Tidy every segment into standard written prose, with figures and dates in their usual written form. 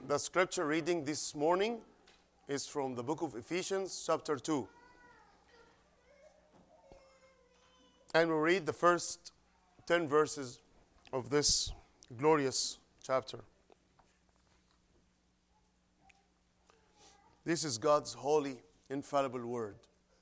The scripture reading this morning is from the book of Ephesians, chapter 2. And we'll read the first 10 verses of this glorious chapter. This is God's holy, infallible word.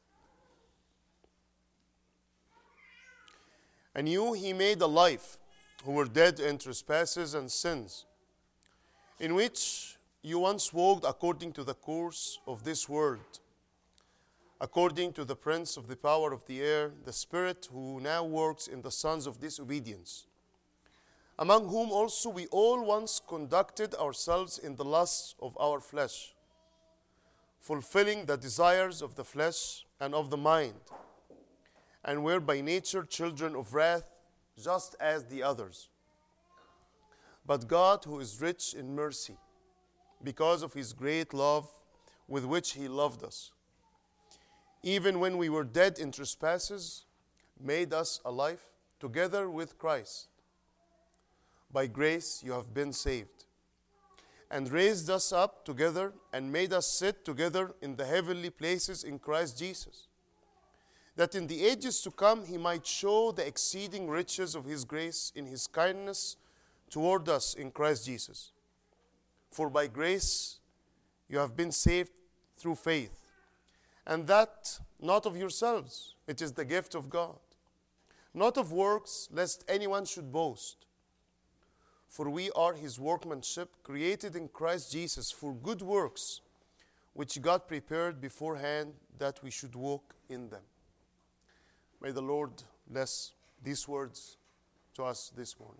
And you he made alive, who were dead in trespasses and sins, in which you once walked according to the course of this world, according to the prince of the power of the air, the spirit who now works in the sons of disobedience, among whom also we all once conducted ourselves in the lusts of our flesh, fulfilling the desires of the flesh and of the mind, and were by nature children of wrath, just as the others. But God, who is rich in mercy, because of his great love with which he loved us, even when we were dead in trespasses, made us alive together with Christ. By grace you have been saved, and raised us up together and made us sit together in the heavenly places in Christ Jesus, that in the ages to come he might show the exceeding riches of his grace in his kindness toward us in Christ Jesus. For by grace you have been saved through faith, and that not of yourselves, it is the gift of God, not of works, lest anyone should boast. For we are his workmanship, created in Christ Jesus for good works, which God prepared beforehand that we should walk in them. May the Lord bless these words to us this morning.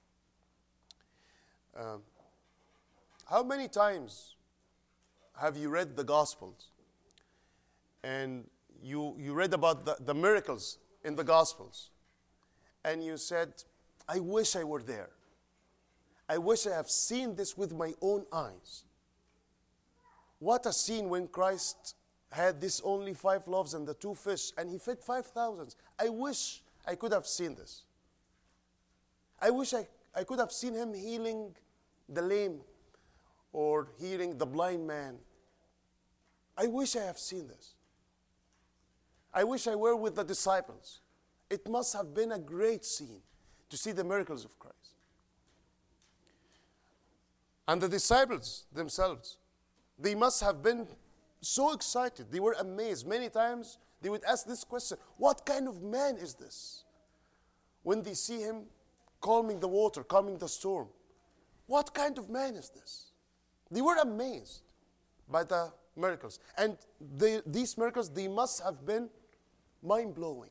How many times have you read the Gospels and you read about the miracles in the Gospels and you said, I wish I were there. I wish I have seen this with my own eyes. What a scene when Christ had this only 5 loaves and the 2 fish and he fed 5,000. I wish I could have seen this. I wish I could have seen him healing the lame or healing the blind man. I wish I have seen this. I wish I were with the disciples. It must have been a great scene to see the miracles of Christ. And the disciples themselves, they must have been so excited. They were amazed. Many times they would ask this question, what kind of man is this? When they see him calming the water, calming the storm. What kind of man is this? They were amazed by the miracles. And these miracles, they must have been mind-blowing.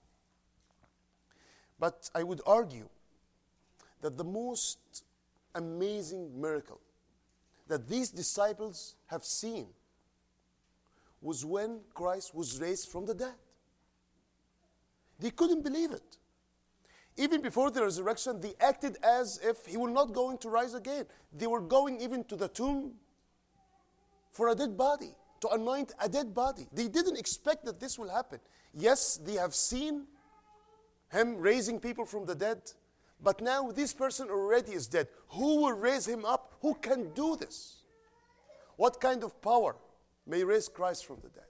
But I would argue that the most amazing miracle that these disciples have seen was when Christ was raised from the dead. They couldn't believe it. Even before the resurrection, they acted as if he were not going to rise again. They were going even to the tomb for a dead body, to anoint a dead body. They didn't expect that this will happen. Yes, they have seen him raising people from the dead, but now this person already is dead. Who will raise him up? Who can do this? What kind of power may raise Christ from the dead?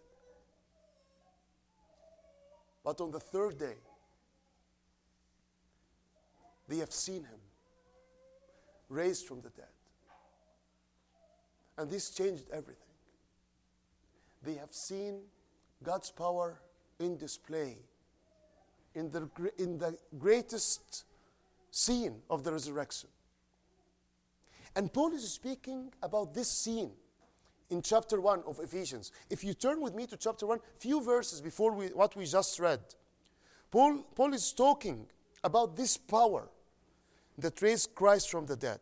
But on the 3rd day, they have seen him raised from the dead. And this changed everything. They have seen God's power in display in the greatest scene of the resurrection. And Paul is speaking about this scene in chapter 1 of Ephesians. If you turn with me to chapter 1, few verses before what we just read, Paul is talking about this power that raised Christ from the dead.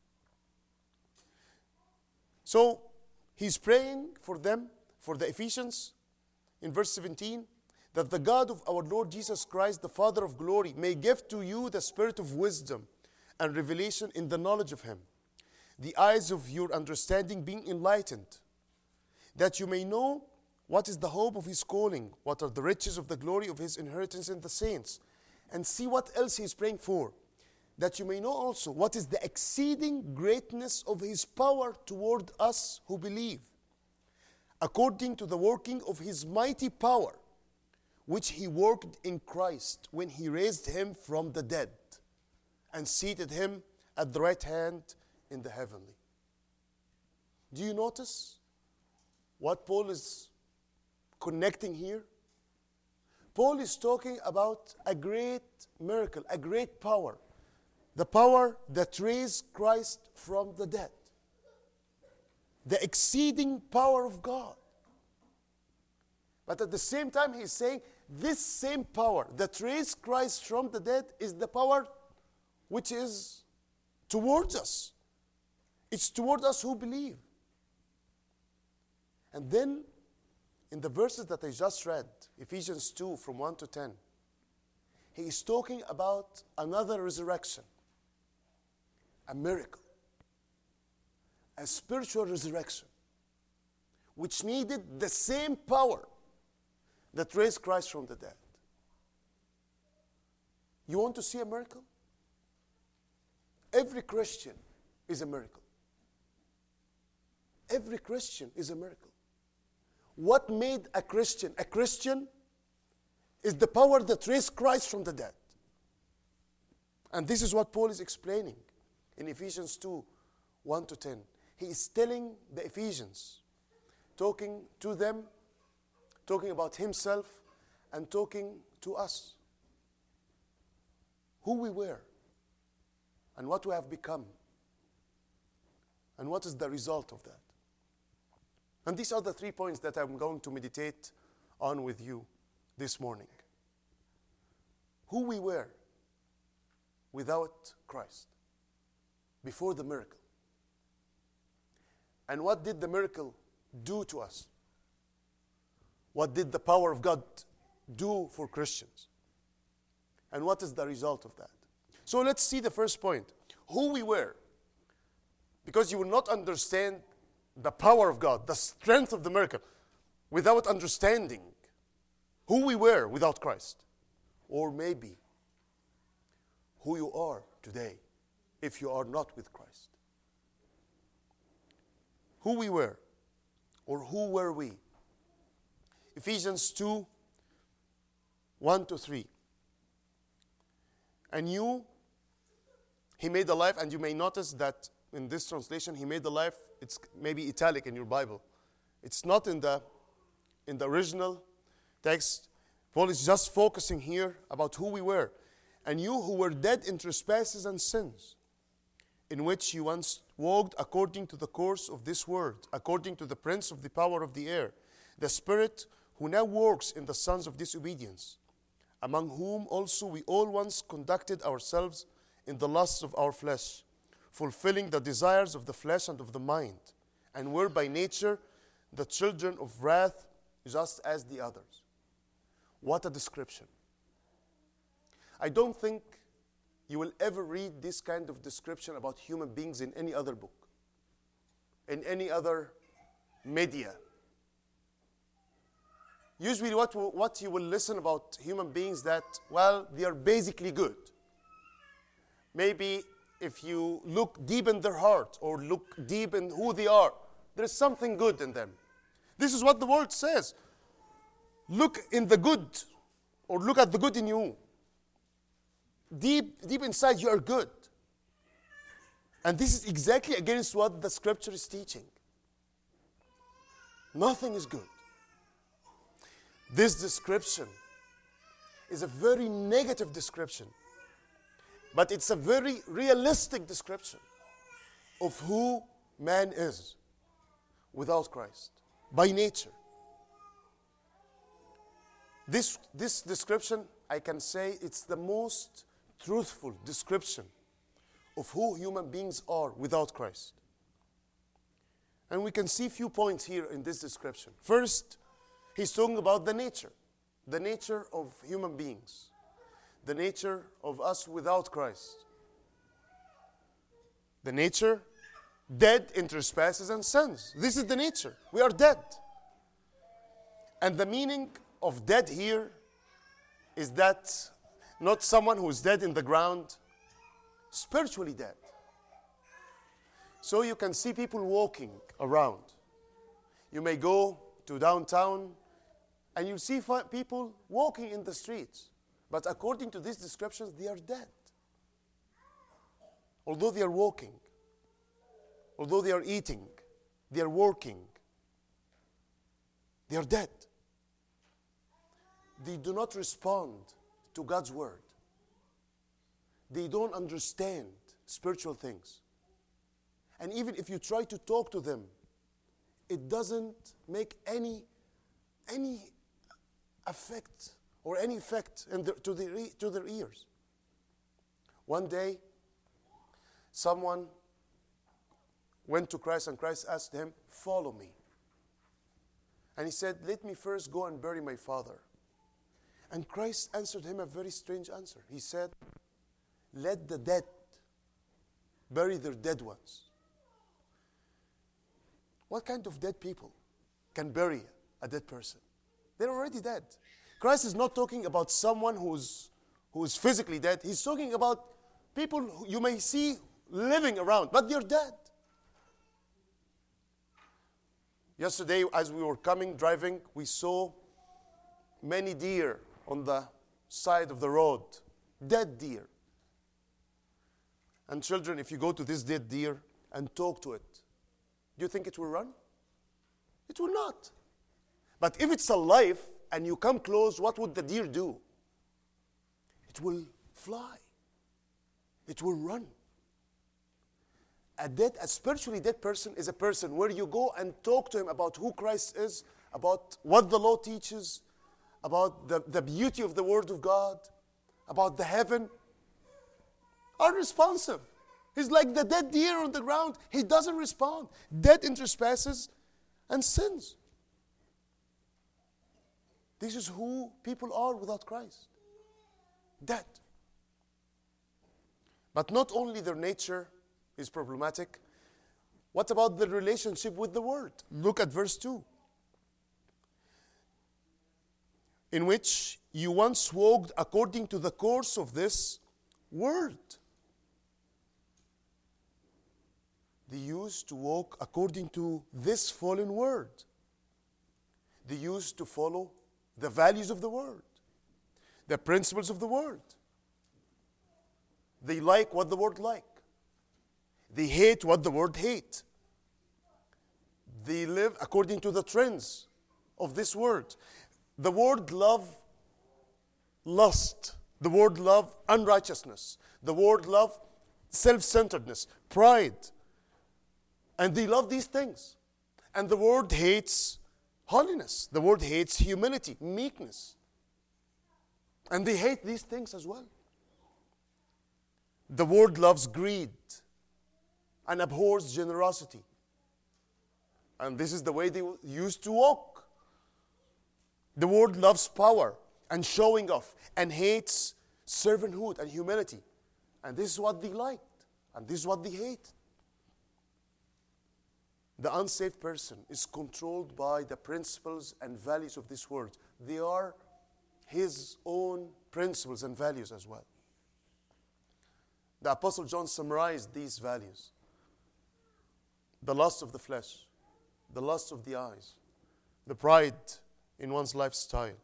So he's praying for them, for the Ephesians, in verse 17, that the God of our Lord Jesus Christ, the Father of glory, may give to you the spirit of wisdom and revelation in the knowledge of him, the eyes of your understanding being enlightened, that you may know what is the hope of his calling, what are the riches of the glory of his inheritance in the saints. And see what else he's praying for. that you may know also what is the exceeding greatness of his power toward us who believe, according to the working of his mighty power, which he worked in Christ when he raised him from the dead and seated him at the right hand in the heavenly. Do you notice what Paul is connecting here? Paul is talking about a great miracle, a great power. The power that raised Christ from the dead. The exceeding power of God. But at the same time, he's saying this same power that raised Christ from the dead is the power which is towards us. It's toward us who believe. And then, in the verses that I just read, Ephesians 2 from 1 to 10, he is talking about another resurrection. A miracle. A spiritual resurrection. Which needed the same power that raised Christ from the dead. You want to see a miracle? Every Christian is a miracle. Every Christian is a miracle. What made a Christian? A Christian is the power that raised Christ from the dead. And this is what Paul is explaining in Ephesians 2, 1 to 10. He is telling the Ephesians, talking to them, talking about himself, and talking to us. Who we were, and what we have become, and what is the result of that. And these are the 3 points that I'm going to meditate on with you this morning. Who we were without Christ, before the miracle. And what did the miracle do to us? What did the power of God do for Christians? And what is the result of that? So let's see the first point. Who we were. Because you will not understand the power of God, the strength of the miracle, without understanding who we were without Christ. Or maybe who you are today if you are not with Christ. Who we were, or who were we? Ephesians 2, 1 to 3. And you, he made alive, and you may notice that in this translation, he made alive, it's maybe italic in your Bible. It's not in the original text. Paul is just focusing here about who we were. And you who were dead in trespasses and sins, in which you once walked according to the course of this world, according to the prince of the power of the air, the spirit who now works in the sons of disobedience, among whom also we all once conducted ourselves in the lusts of our flesh, fulfilling the desires of the flesh and of the mind, and were by nature the children of wrath, just as the others. What a description. I don't think you will ever read this kind of description about human beings in any other book, in any other media. Usually what you will listen about human beings that, well, they are basically good. Maybe if you look deep in their heart or look deep in who they are, there is something good in them. This is what the word says. Look in the good, or look at the good in you. Deep inside you are good. And this is exactly against what the scripture is teaching. Nothing is good. This description is a very negative description. But it's a very realistic description of who man is without Christ, by nature. This description, I can say, it's the most truthful description of who human beings are without Christ. And we can see a few points here in this description. First, he's talking about the nature of human beings. The nature of us without Christ. The nature, dead in trespasses and sins. This is the nature. We are dead. And the meaning of dead here is that not someone who is dead in the ground, spiritually dead. So you can see people walking around. You may go to downtown and you see people walking in the streets. But according to these descriptions, they are dead. Although they are walking, although they are eating, they are working, they are dead. They do not respond to God's word. They don't understand spiritual things. And even if you try to talk to them, it doesn't make any effect or any effect to their ears. One day, someone went to Christ and Christ asked him, "Follow me." And he said, "Let me first go and bury my father." And Christ answered him a very strange answer. He said, "Let the dead bury their dead ones." What kind of dead people can bury a dead person? They're already dead. Christ is not talking about someone who is physically dead. He's talking about people who you may see living around, but they're dead. Yesterday, as we were driving, we saw many deer on the side of the road, dead deer. And children, if you go to this dead deer and talk to it, do you think it will run? It will not. But if it's alive and you come close, what would the deer do? It will fly. It will run. A spiritually dead person is a person where you go and talk to him about who Christ is, about what the law teaches, about the beauty of the Word of God, about the heaven. Unresponsive. He's like the dead deer on the ground. He doesn't respond. Dead in trespasses and sins. This is who people are without Christ. Dead. But not only their nature is problematic. What about the relationship with the Word? Look at verse 2. In which you once walked according to the course of this Word. They used to walk according to this fallen word. They used to follow the values of the word, the principles of the word. They like what the word like. They hate what the word hate. They live according to the trends of this word. The word love lust. The word love unrighteousness. The word love self-centeredness, pride. And they love these things. And the word hates holiness. The word hates humility, meekness. And they hate these things as well. The word loves greed and abhors generosity. And this is the way they used to walk. The word loves power and showing off and hates servanthood and humility. And this is what they liked. And this is what they hate. The unsaved person is controlled by the principles and values of this world. They are his own principles and values as well. The Apostle John summarized these values. The lust of the flesh, the lust of the eyes, the pride in one's lifestyle.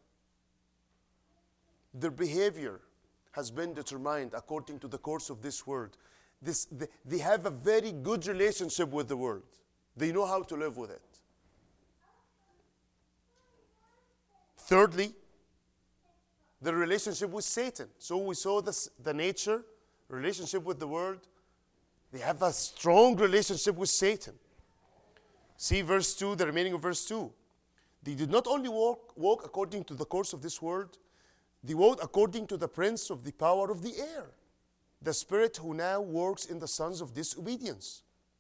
Their behavior has been determined according to the course of this world. They have a very good relationship with the world. They know how to live with it. Thirdly, the relationship with Satan. So we saw the nature, relationship with the world. They have a strong relationship with Satan. See verse 2, the remaining of verse 2. They did not only walk according to the course of this world, they walked according to the prince of the power of the air, the spirit who now works in the sons of disobedience.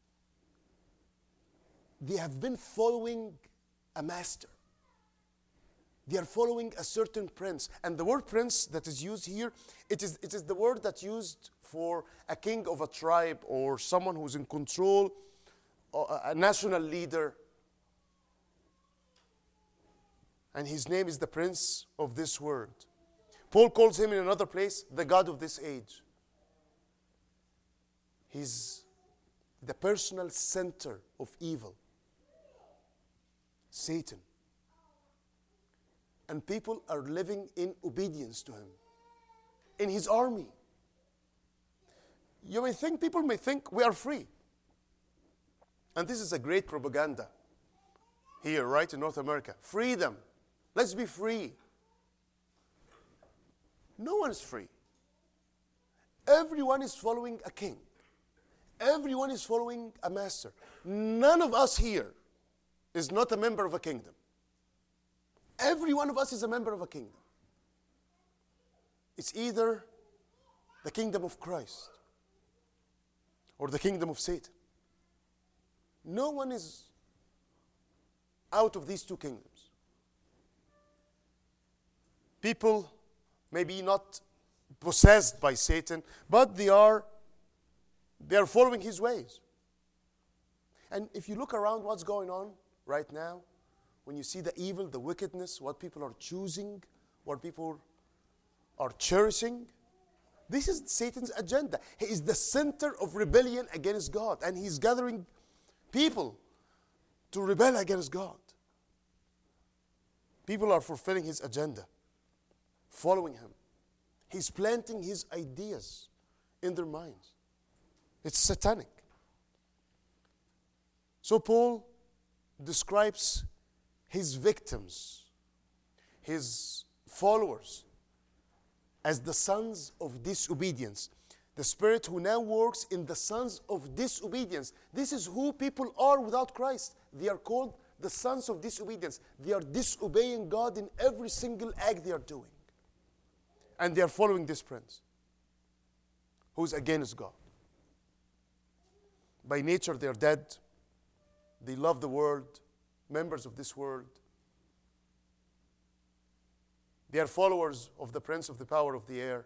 They have been following a master. They are following a certain prince. And the word prince that is used here, it is the word that's used for a king of a tribe or someone who's in control, or a national leader. And his name is the prince of this world. Paul calls him in another place the God of this age. He's the personal center of evil. Satan. And people are living in obedience to him. In his army. People may think we are free. And this is a great propaganda here, right, in North America. Freedom. Let's be free. No one's free. Everyone is following a king. Everyone is following a master. None of us here is not a member of a kingdom. Every one of us is a member of a kingdom. It's either the kingdom of Christ or the kingdom of Satan. No one is out of these two kingdoms. People may be not possessed by Satan, but they are following his ways. And if you look around what's going on right now, when you see the evil, the wickedness, what people are choosing, what people are cherishing, this is Satan's agenda. He is the center of rebellion against God, and he's gathering people to rebel against God. People are fulfilling his agenda, following him. He's planting his ideas in their minds. It's satanic. So Paul describes his victims, his followers, as the sons of disobedience. The Spirit who now works in the sons of disobedience. This is who people are without Christ. They are called the sons of disobedience. They are disobeying God in every single act they are doing. And they are following this prince, who is against God. By nature, they are dead. They love the world, members of this world. They are followers of the prince of the power of the air.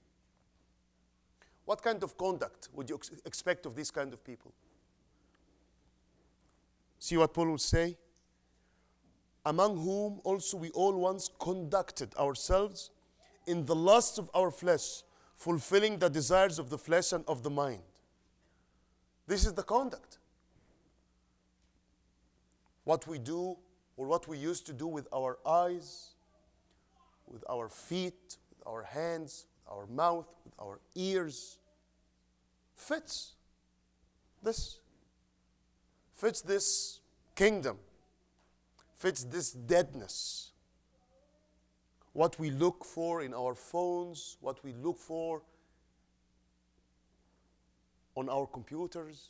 What kind of conduct would you expect of these kind of people? See what Paul will say? Among whom also we all once conducted ourselves in the lust of our flesh, fulfilling the desires of the flesh and of the mind. This is the conduct. What we do, or what we used to do with our eyes, with our feet, with our hands, with our mouth, with our ears, fits this kingdom, fits this deadness. What we look for in our phones, what we look for on our computers,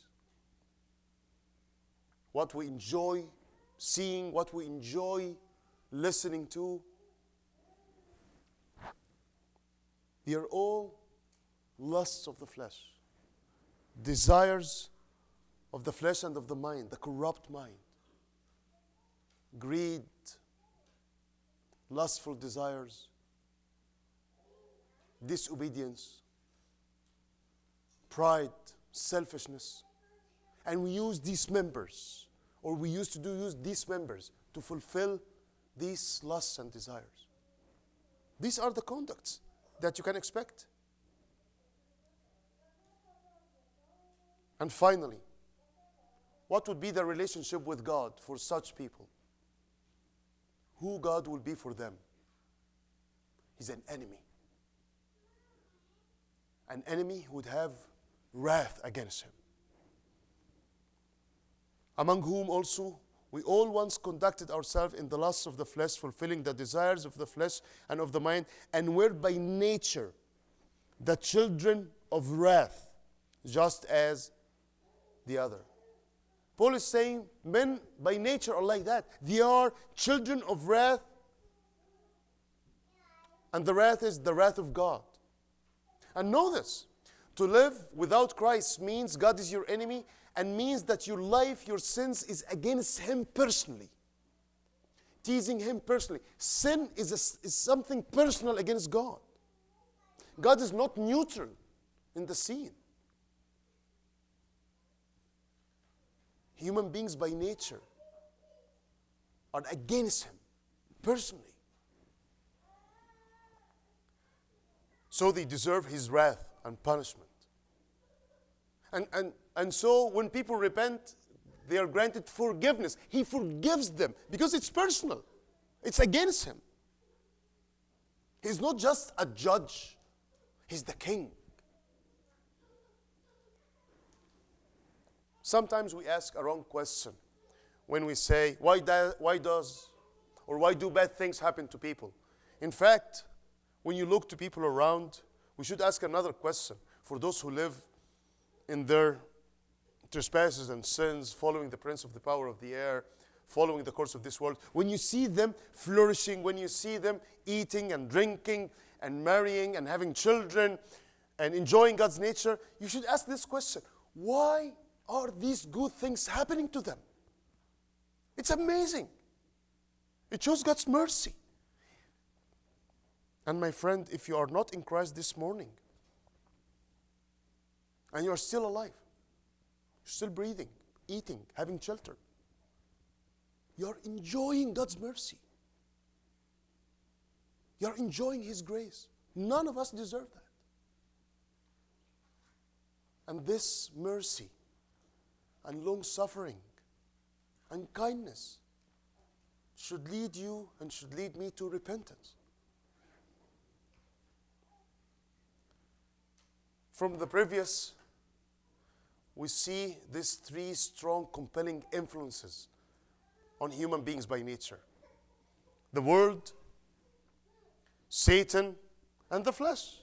what we enjoy seeing, what we enjoy listening to. They are all lusts of the flesh, desires of the flesh and of the mind, the corrupt mind. Greed, lustful desires, disobedience, pride, selfishness. And we use these members, or we used to use these members to fulfill these lusts and desires. These are the conducts that you can expect. And finally, what would be the relationship with God for such people? Who God will be for them? He's an enemy. An enemy who would have wrath against him. Among whom also we all once conducted ourselves in the lusts of the flesh, fulfilling the desires of the flesh and of the mind, and were by nature the children of wrath, just as the other. Paul is saying men by nature are like that. They are children of wrath, and the wrath is the wrath of God. And know this, to live without Christ means God is your enemy, and means that your life, your sins is against him personally. Teasing him personally. Sin is something personal against God. God is not neutral in the scene. Human beings by nature are against him personally. So they deserve his wrath and punishment. And so when people repent, they are granted forgiveness. He forgives them because it's personal. It's against him. He's not just a judge. He's the king. Sometimes we ask a wrong question when we say, why do bad things happen to people? In fact, when you look to people around, we should ask another question. For those who live in their trespasses and sins, following the prince of the power of the air, following the course of this world, when you see them flourishing, when you see them eating and drinking and marrying and having children and enjoying God's nature, you should ask this question: why are these good things happening to them? It's amazing. It shows God's mercy. And my friend, if you are not in Christ this morning, and you are still alive, you're still breathing, eating, having shelter, you're enjoying God's mercy. You're enjoying His grace. None of us deserve that. And this mercy and long-suffering and kindness should lead you and should lead me to repentance. From the previous, we see these three strong, compelling influences on human beings by nature: the world, Satan, and the flesh.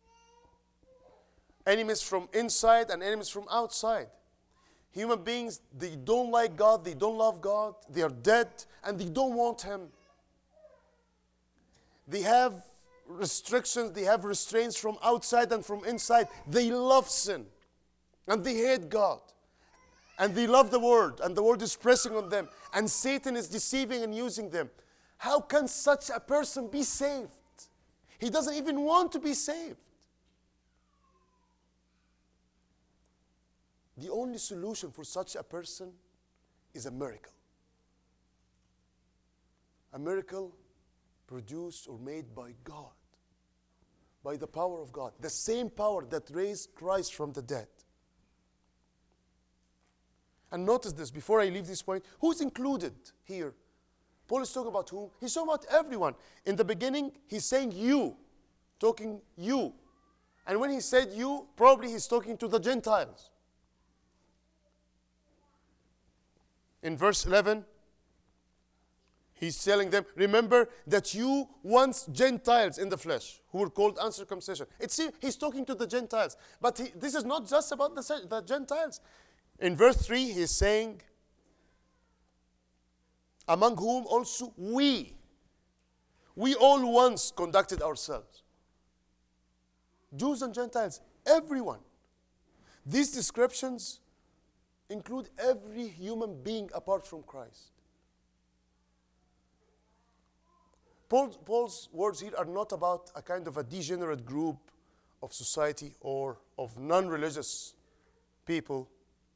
Enemies from inside and enemies from outside. Human beings, they don't like God, they don't love God, they are dead, and they don't want Him. They have restrictions, they have restraints from outside and from inside. They love sin, and they hate God. And they love the world, and the world is pressing on them. And Satan is deceiving and using them. How can such a person be saved? He doesn't even want to be saved. The only solution for such a person is a miracle. A miracle produced or made by God, by the power of God, the same power that raised Christ from the dead. And notice this, before I leave this point, who's included here? Paul is talking about whom? He's talking about everyone. In the beginning, he's saying you, talking you. And when he said you, probably he's talking to the Gentiles. In verse 11, he's telling them, remember that you once Gentiles in the flesh, who were called uncircumcision. He's talking to the Gentiles. But this is not just about the Gentiles. In verse 3, he's saying, among whom also we all once conducted ourselves. Jews and Gentiles, everyone. These descriptions include every human being apart from Christ. Paul's words here are not about a kind of a degenerate group of society or of non-religious people,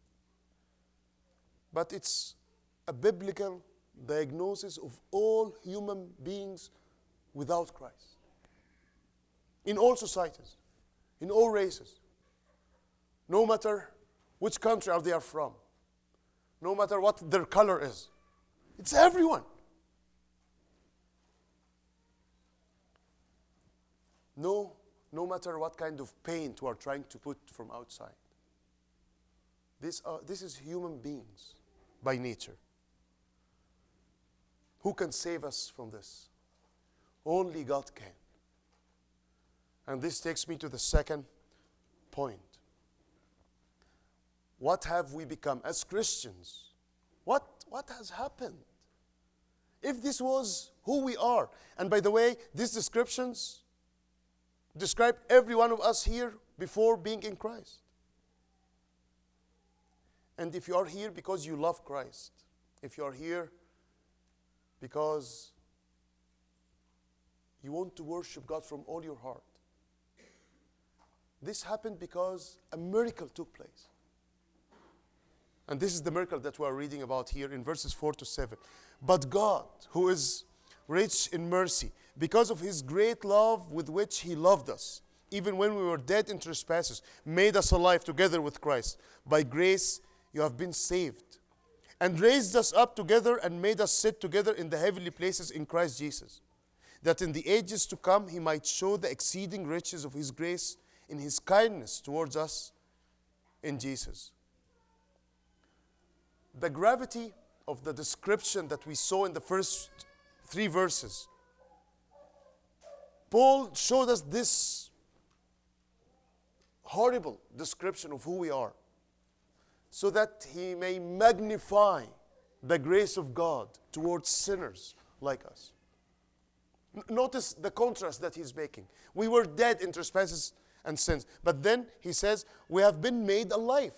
but it's a biblical diagnosis of all human beings without Christ. In all societies, in all races, no matter which country they are from, no matter what their color is. It's everyone. No matter what kind of paint we are trying to put from outside. This is human beings by nature. Who can save us from this? Only God can. And this takes me to the second point. What have we become as Christians? What has happened? If this was who we are, and by the way, these descriptions describe every one of us here before being in Christ. And if you are here because you love Christ, if you are here because you want to worship God from all your heart, this happened because a miracle took place. And this is the miracle that we are reading about here in verses 4 to 7. But God, who is rich in mercy, because of His great love with which He loved us, even when we were dead in trespasses, made us alive together with Christ. By grace you have been saved, and raised us up together and made us sit together in the heavenly places in Christ Jesus, that in the ages to come he might show the exceeding riches of his grace in his kindness towards us in Jesus. The gravity of the description that we saw in the first 3 verses, Paul showed us this horrible description of who we are, so that he may magnify the grace of God towards sinners like us. Notice the contrast that he's making. We were dead in trespasses and sins, but then he says, we have been made alive.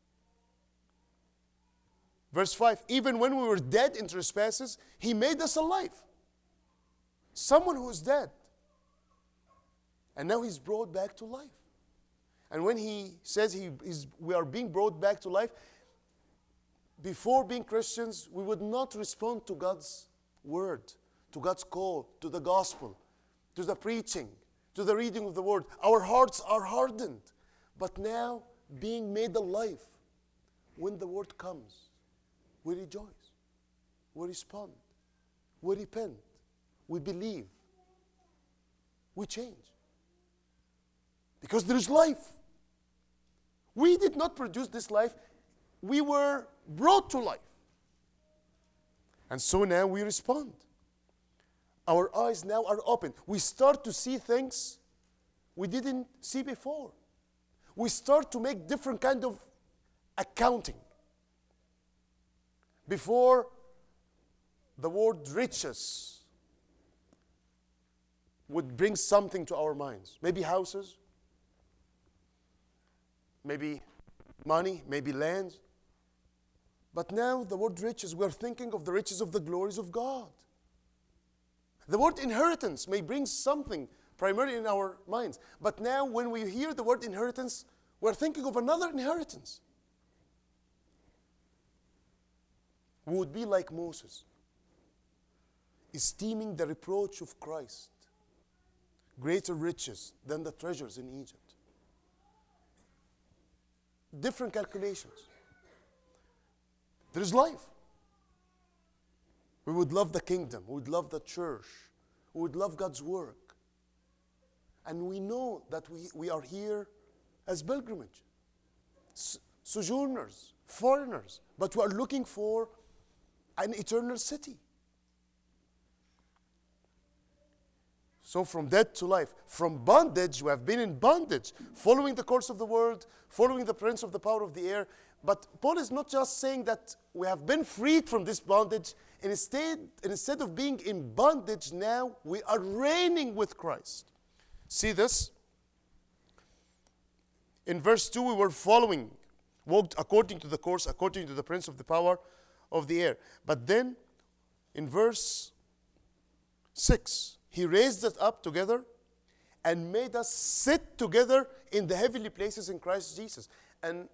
Verse 5, even when we were dead in trespasses, he made us alive. Someone who is dead. And now he's brought back to life. And when he says we are being brought back to life, before being Christians, we would not respond to God's word, to God's call, to the gospel, to the preaching, to the reading of the word. Our hearts are hardened. But now, being made alive, when the word comes, we rejoice, we respond, we repent, we believe, we change. Because there is life. We did not produce this life. We were brought to life. And so now we respond. Our eyes now are open. We start to see things we didn't see before. We start to make different kind of accounting. Before, the word riches would bring something to our minds. Maybe houses, maybe money, maybe land. But now the word riches, we're thinking of the riches of the glories of God. The word inheritance may bring something primarily in our minds. But now when we hear the word inheritance, we're thinking of another inheritance. We would be like Moses, esteeming the reproach of Christ greater riches than the treasures in Egypt. Different calculations. There is life. We would love the kingdom. We would love the church. We would love God's work. And we know that we are here as pilgrimage, sojourners, foreigners, but we are looking for an eternal city. So from death to life, from bondage, we have been in bondage, following the course of the world, following the prince of the power of the air. But Paul is not just saying that we have been freed from this bondage, and instead of being in bondage now, we are reigning with Christ. See this? In verse 2, we were walked according to the course, according to the prince of the power of the air. But then, in verse 6, he raised us up together and made us sit together in the heavenly places in Christ Jesus. And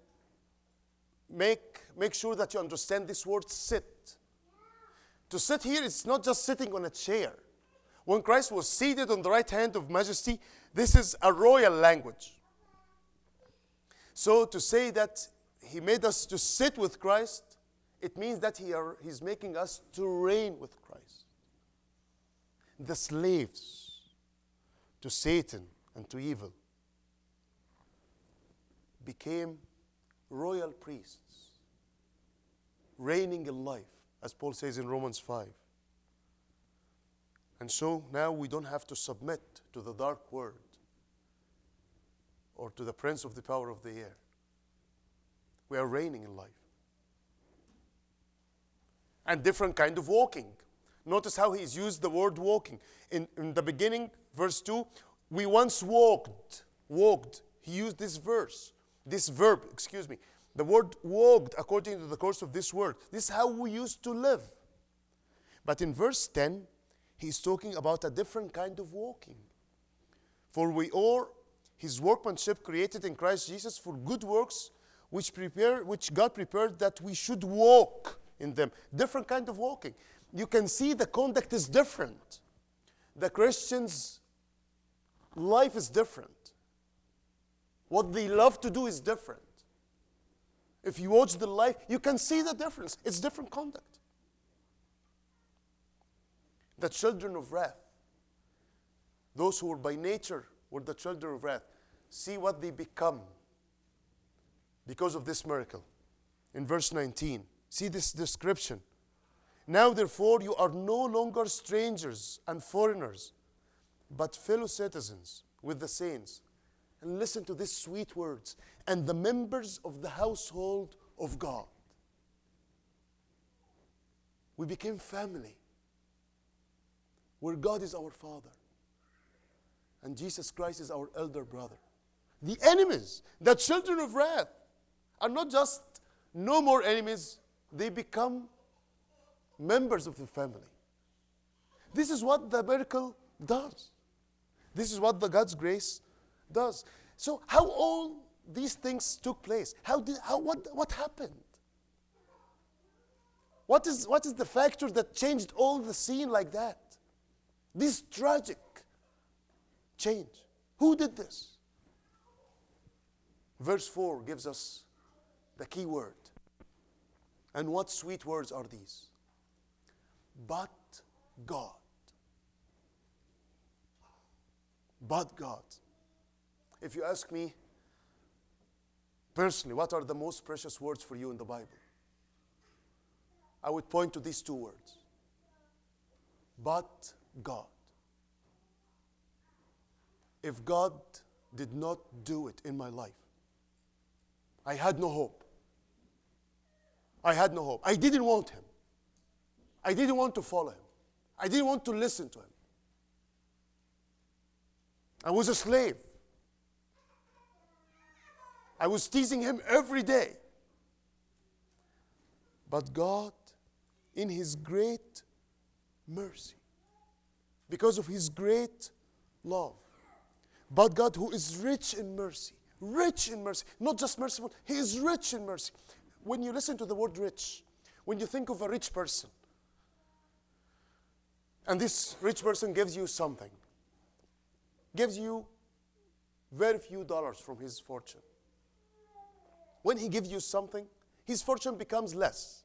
make sure that you understand this word sit. To sit here is not just sitting on a chair. When Christ was seated on the right hand of majesty, this is a royal language. So to say that he made us to sit with Christ, it means that he's making us to reign with Christ. The slaves to Satan and to evil became royal priests, reigning in life, as Paul says in Romans 5. And so now we don't have to submit to the dark world or to the prince of the power of the air. We are reigning in life. And different kind of walking. Notice how he's used the word walking. In the beginning, verse 2, we once walked. He used this verb. The word walked according to the course of this word. This is how we used to live. But in verse 10, he's talking about a different kind of walking. For we are his workmanship created in Christ Jesus for good works, which God prepared that we should walk in them. Different kind of walking. You can see the conduct is different. The Christian's life is different. What they love to do is different. If you watch the life, you can see the difference. It's different conduct. The children of wrath, those who were by nature were the children of wrath, see what they become because of this miracle. In verse 19, see this description. Now therefore you are no longer strangers and foreigners, but fellow citizens with the saints. And listen to these sweet words. And the members of the household of God. We became family, where God is our Father, and Jesus Christ is our elder brother. The enemies, the children of wrath, are not just no more enemies, they become members of the family. This is what the miracle does. This is what the God's grace does. So how all these things took place? What happened? What is the factor that changed all the scene like that? This tragic change. Who did this? Verse 4 gives us the key word. And what sweet words are these? But God. But God. If you ask me personally, what are the most precious words for you in the Bible? I would point to these two words. But God. If God did not do it in my life, I had no hope. I had no hope. I didn't want Him. I didn't want to follow Him. I didn't want to listen to Him. I was a slave. I was teasing Him every day. But God, in His great mercy, because of His great love, but God who is rich in mercy, not just merciful, He is rich in mercy. When you listen to the word rich, when you think of a rich person, and this rich person gives you something, gives you very few dollars from his fortune. When he gives you something, his fortune becomes less.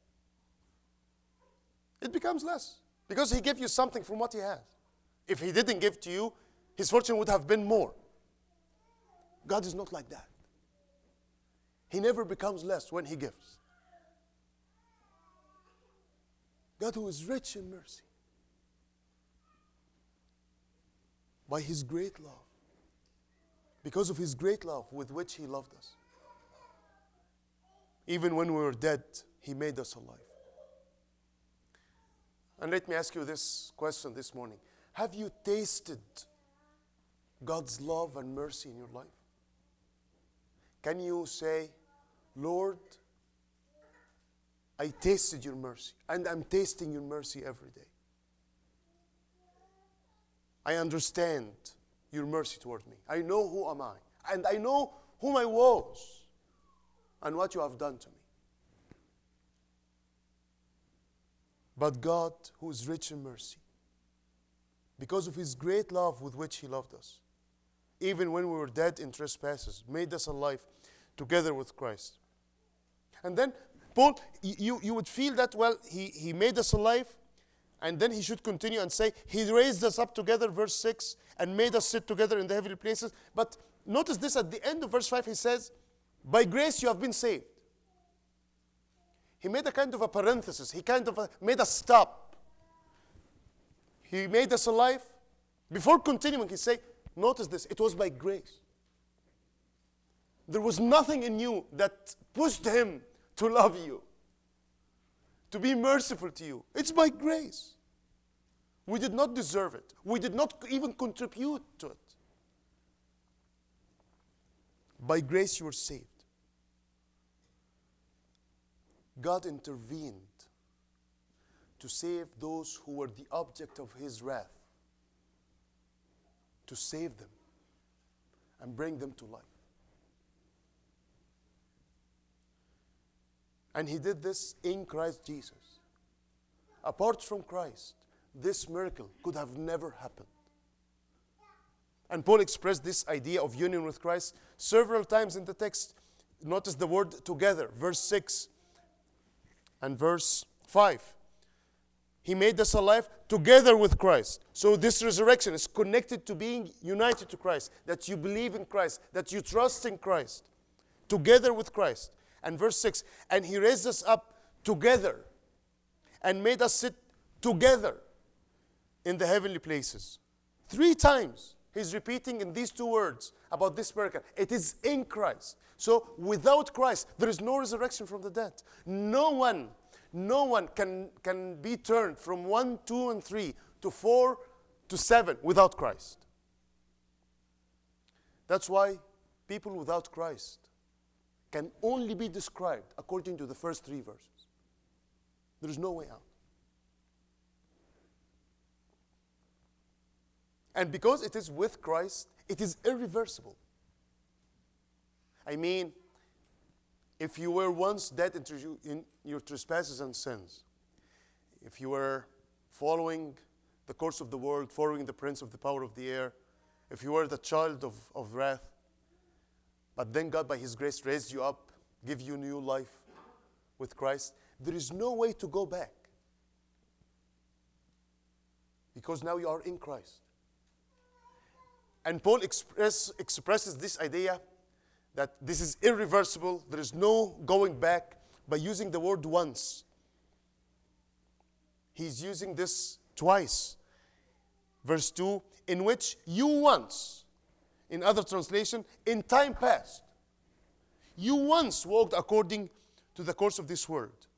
It becomes less because he gave you something from what he has. If he didn't give to you, his fortune would have been more. God is not like that. He never becomes less when He gives. God who is rich in mercy, by His great love, because of His great love with which He loved us, even when we were dead, He made us alive. And let me ask you this question this morning. Have you tasted God's love and mercy in your life? Can you say, Lord, I tasted your mercy, and I'm tasting your mercy every day. I understand your mercy toward me. I know who am I, and I know whom I was, and what you have done to me. But God, who is rich in mercy, because of His great love with which He loved us, even when we were dead in trespasses, made us alive together with Christ. And then, Paul, you would feel that, well, he made us alive, and then he should continue and say, He raised us up together, verse 6, and made us sit together in the heavenly places. But notice this at the end of verse 5, he says, by grace you have been saved. He made a kind of a parenthesis. He kind of made a stop. He made us alive. Before continuing, he said, notice this, it was by grace. There was nothing in you that pushed Him to love you, to be merciful to you. It's by grace. We did not deserve it. We did not even contribute to it. By grace you were saved. God intervened to save those who were the object of His wrath, to save them and bring them to life. And He did this in Christ Jesus. Apart from Christ, this miracle could have never happened. And Paul expressed this idea of union with Christ several times in the text. Notice the word together, verse 6 and verse 5. He made us alive together with Christ. So this resurrection is connected to being united to Christ, that you believe in Christ, that you trust in Christ, together with Christ. And verse 6, and he raised us up together and made us sit together in the heavenly places. 3 times he's repeating in these 2 words about this miracle. It is in Christ. So without Christ, there is no resurrection from the dead. No one can be turned from 1, 2, and 3 to 4 to 7 without Christ. That's why people without Christ can only be described according to the first 3 verses. There is no way out. And because it is with Christ, it is irreversible. I mean, if you were once dead in your trespasses and sins, if you were following the course of the world, following the prince of the power of the air, if you were the child of wrath, but then God by his grace raised you up, give you new life with Christ, there is no way to go back. Because now you are in Christ. And Paul expresses this idea that this is irreversible, there is no going back, by using the word once. He's using this twice. Verse 2, in which you once, in other translation, in time past, you once walked according to the course of this world.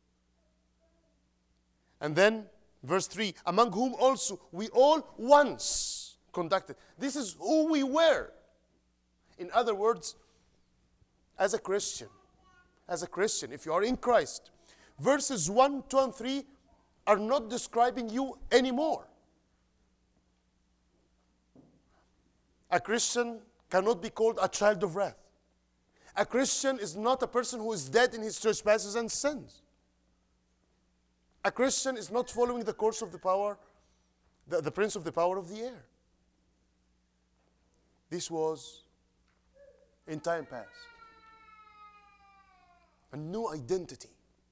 And then, verse 3, among whom also we all once conducted. This is who we were. In other words, as a Christian, if you are in Christ, verses 1, 2, and 3 are not describing you anymore. A Christian cannot be called a child of wrath. A Christian is not a person who is dead in his trespasses and sins. A Christian is not following the course of the power, the prince of the power of the air. This was in time past. A new identity.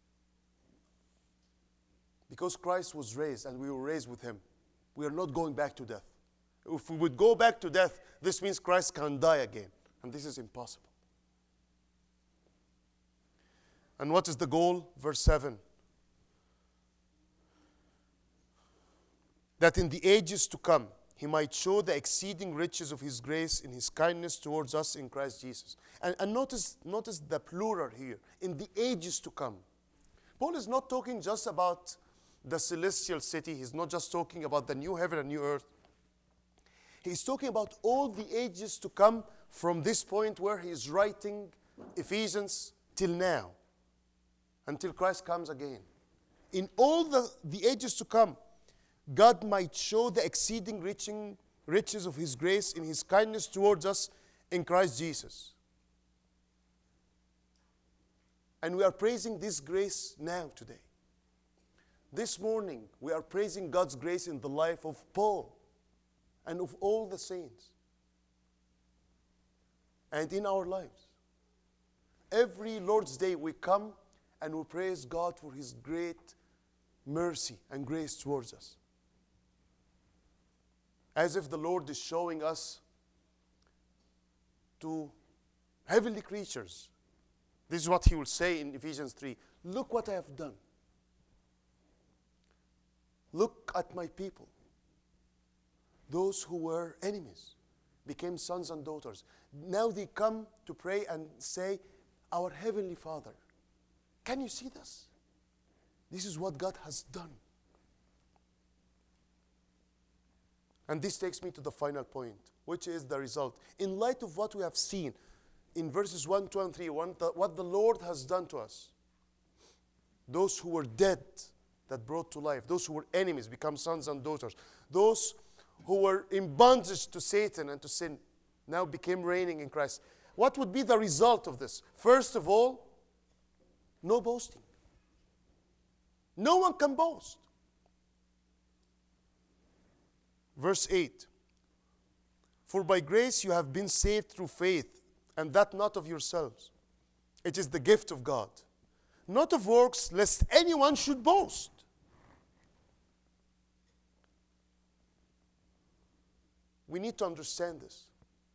Because Christ was raised and we were raised with him, we are not going back to death. If we would go back to death, this means Christ can die again. And this is impossible. And what is the goal? Verse 7. That in the ages to come, he might show the exceeding riches of his grace in his kindness towards us in Christ Jesus. And notice the plural here. In the ages to come. Paul is not talking just about the celestial city. He's not just talking about the new heaven and new earth. He's talking about all the ages to come from this point where he is writing Ephesians till now. Until Christ comes again. In all the ages to come, God might show the exceeding riches of his grace in his kindness towards us in Christ Jesus. And we are praising this grace now today. This morning, we are praising God's grace in the life of Paul and of all the saints. And in our lives. Every Lord's Day we come and we praise God for his great mercy and grace towards us. As if the Lord is showing us to heavenly creatures. This is what he will say in Ephesians 3. Look what I have done. Look at my people. Those who were enemies became sons and daughters. Now they come to pray and say, our Heavenly Father. Can you see this? This is what God has done. And this takes me to the final point, which is the result. In light of what we have seen in verses 1, 2, and 3, what the Lord has done to us, those who were dead that brought to life, those who were enemies become sons and daughters, those who were in bondage to Satan and to sin now became reigning in Christ. What would be the result of this? First of all, no boasting. No one can boast. Verse 8. For by grace you have been saved through faith, and that not of yourselves. It is the gift of God, not of works, lest anyone should boast. We need to understand this.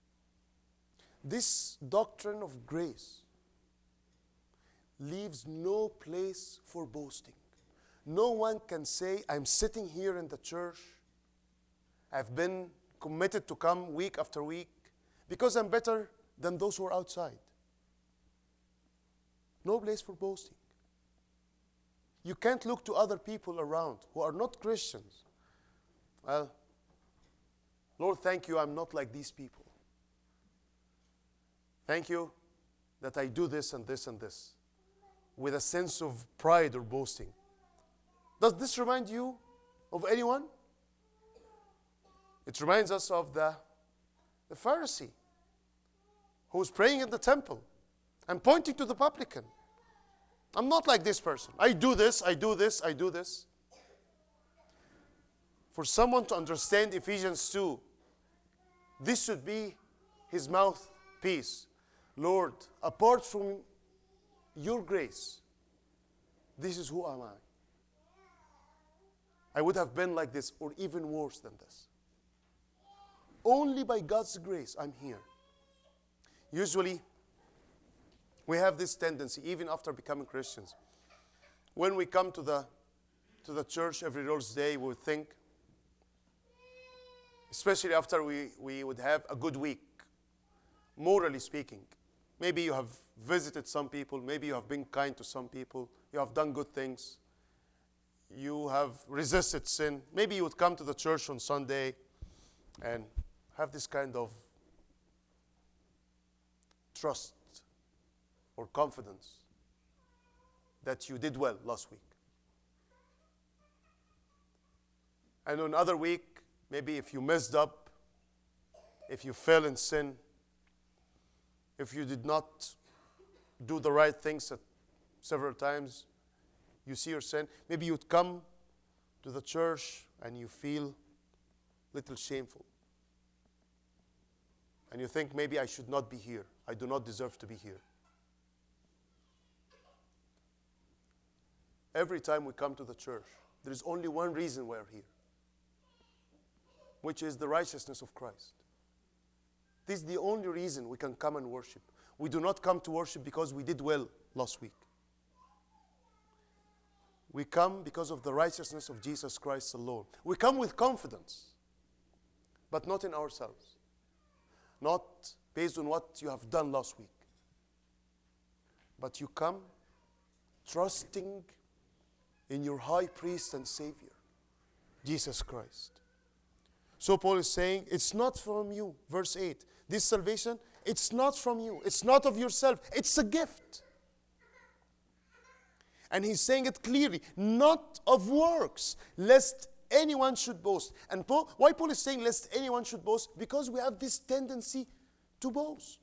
This doctrine of grace leaves no place for boasting. No one can say, I'm sitting here in the church, I've been committed to come week after week because I'm better than those who are outside. No place for boasting. You can't look to other people around who are not Christians. Well, Lord, thank you, I'm not like these people. Thank you that I do this and this and this with a sense of pride or boasting. Does this remind you of anyone? It reminds us of the Pharisee who was praying in the temple and pointing to the publican. I'm not like this person. I do this, I do this, I do this. For someone to understand Ephesians 2, this should be his mouthpiece. Lord, apart from your grace, this is who am I. I would have been like this or even worse than this. Only by God's grace I'm here. Usually, we have this tendency, even after becoming Christians. When we come to the church every Lord's Day, we would think, especially after we would have a good week, morally speaking. Maybe you have visited some people, maybe you have been kind to some people, you have done good things, you have resisted sin. Maybe you would come to the church on Sunday and have this kind of trust or confidence that you did well last week. And on another week, maybe if you messed up, if you fell in sin, if you did not do the right things several times, you see your sin. Maybe you'd come to the church and you feel a little shameful. And you think, maybe I should not be here. I do not deserve to be here. Every time we come to the church, there is only one reason we're here, which is the righteousness of Christ. This is the only reason we can come and worship. We do not come to worship because we did well last week. We come because of the righteousness of Jesus Christ alone. We come with confidence, but not in ourselves. Not based on what you have done last week. But you come trusting in your high priest and Savior, Jesus Christ. So Paul is saying, it's not from you. Verse 8, this salvation, it's not from you. It's not of yourself. It's a gift. And he's saying it clearly, not of works, lest anyone should boast. And why Paul is saying lest anyone should boast? Because we have this tendency to boast.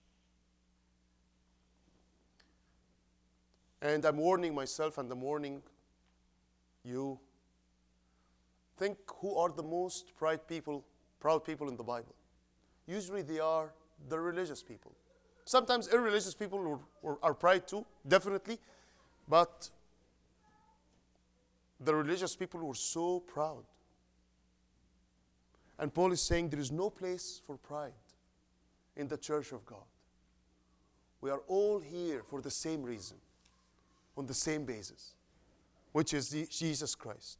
And I'm warning myself and I'm warning you. Think who are the most proud people in the Bible. Usually they are the religious people. Sometimes irreligious people are proud too, definitely. But the religious people were so proud. And Paul is saying there is no place for pride in the church of God. We are all here for the same reason, on the same basis, which is Jesus Christ.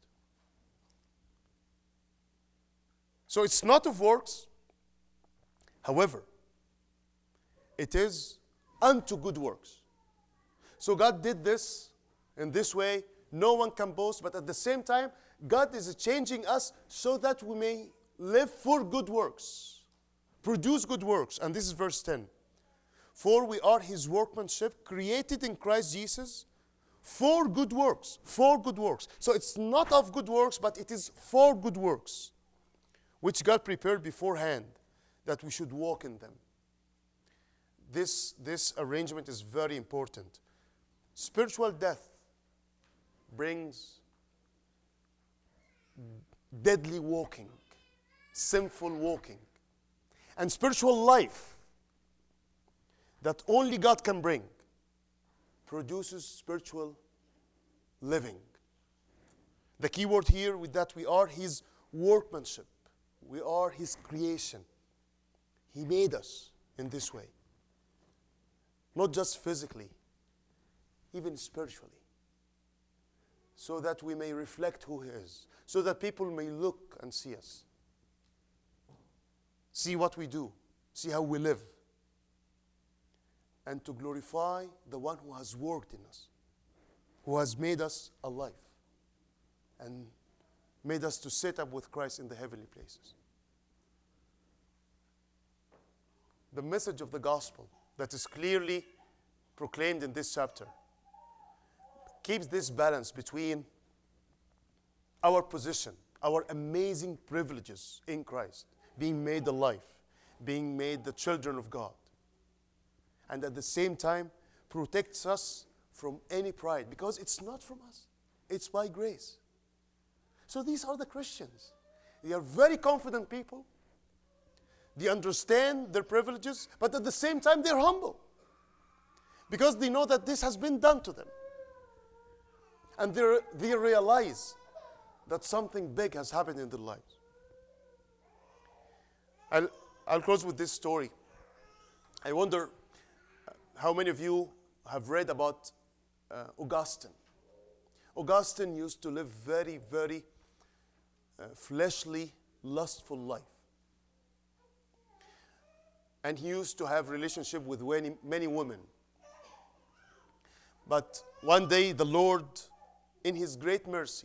So it's not of works. However, it is unto good works. So God did this in this way. No one can boast, but at the same time, God is changing us so that we may live for good works, produce good works. And this is verse 10. For we are his workmanship, created in Christ Jesus, for good works, for good works. So it's not of good works, but it is for good works, which God prepared beforehand, that we should walk in them. This arrangement is very important. Spiritual death brings deadly walking, sinful walking. and spiritual life that only God can bring produces spiritual living. The key word here with that we are His workmanship. We are His creation. He made us in this way. Not just physically, even spiritually. So that we may reflect who He is. So that people may look and see us. See what we do. See how we live. And to glorify the one who has worked in us. Who has made us alive. And made us to sit up with Christ in the heavenly places. The message of the gospel that is clearly proclaimed in this chapter keeps this balance between our position, our amazing privileges in Christ, being made alive, being made the children of God, and at the same time protects us from any pride, because it's not from us, it's by grace. So these are the Christians. They are very confident people. They understand their privileges, but at the same time they're humble. Because they know that this has been done to them. And they realize that something big has happened in their lives. I'll close with this story. I wonder how many of you have read about Augustine. Augustine used to live very, very fleshly, lustful life. And he used to have relationship with many women. But one day the Lord, in His great mercy,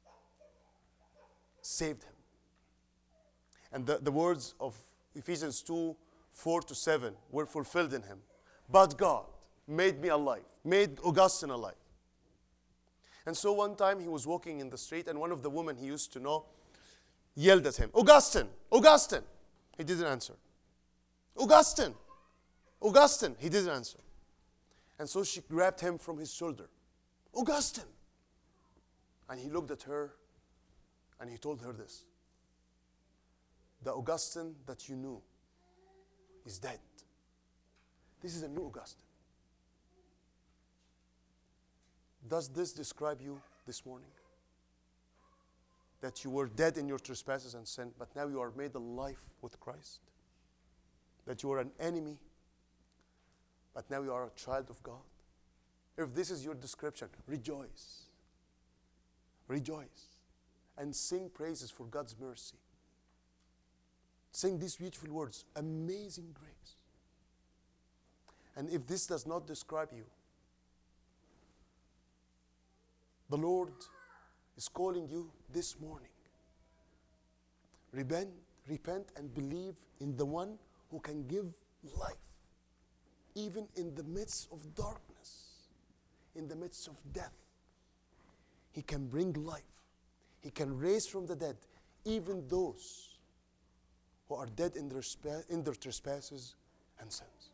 saved him. And the words of Ephesians 2:4-7 were fulfilled in him. But God made me alive, made Augustine alive. And so one time he was walking in the street, and one of the women he used to know yelled at him, "Augustine, Augustine." He didn't answer. "Augustine, Augustine." He didn't answer. And so she grabbed him from his shoulder. "Augustine." And he looked at her and he told her this: "The Augustine that you knew is dead. This is a new Augustine." Does this describe you this morning? That you were dead in your trespasses and sin, but now you are made alive with Christ? That you were an enemy, but now you are a child of God? If this is your description, rejoice. Rejoice. And sing praises for God's mercy. Sing these beautiful words, "Amazing grace." And if this does not describe you, the Lord is calling you this morning. Repent and believe in the one who can give life, even in the midst of darkness, in the midst of death. He can bring life. He can raise from the dead even those who are dead in their trespasses and sins.